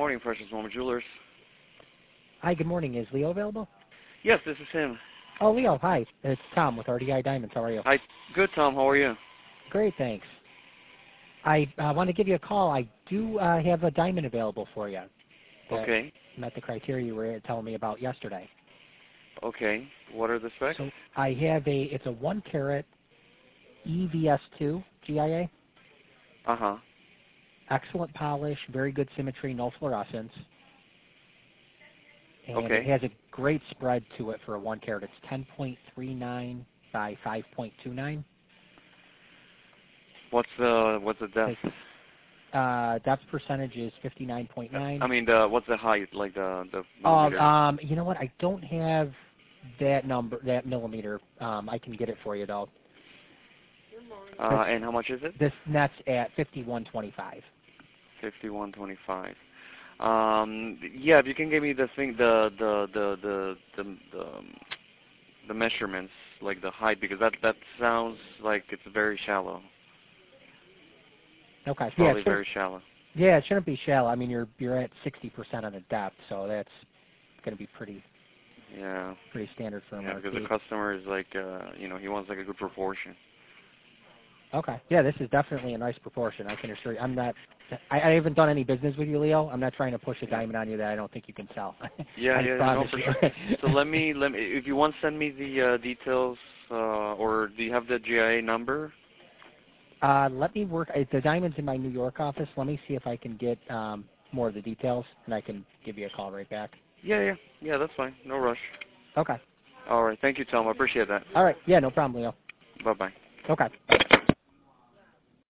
morning, Precious Moment Jewelers. Hi, good morning. Is Leo available? Yes, this is him. Oh, Leo, hi. It's Tom with RDI Diamonds. How are you? Hi. Good, Tom. How are you? Great, thanks. I want to give you a call. I do have a diamond available for you. Okay. Met the criteria you were telling me about yesterday. Okay. What are the specs? So I have it's a 1 carat EVS2 GIA. Uh-huh. Excellent polish, very good symmetry, no fluorescence. And Okay. it has a great spread to it for a 1 carat. It's 10.39 by 5.29. What's the depth? Depth percentage is 59.9. I mean, what's the height, like the millimeter? You know what? I don't have that millimeter. I can get it for you though. And how much is it? This net's at 51.25. 51.25. Yeah, if you can give me the measurements, like the height, because that sounds like it's very shallow. Okay. Probably very shallow. Yeah, it shouldn't be shallow. I mean, you're at 60% on the depth, so that's going to be pretty standard for a marquee. Because the customer is like, he wants like a good proportion. Okay. Yeah, this is definitely a nice proportion. I can assure you. I haven't done any business with you, Leo. I'm not trying to push a diamond on you that I don't think you can sell. No, for sure. So let me, if you want, send me the details, or do you have the GIA number? Let me work. The diamond's in my New York office. Let me see if I can get more of the details, and I can give you a call right back. Yeah, that's fine. No rush. Okay. All right. Thank you, Tom. I appreciate that. All right. Yeah, no problem, Leo. Bye-bye. Okay.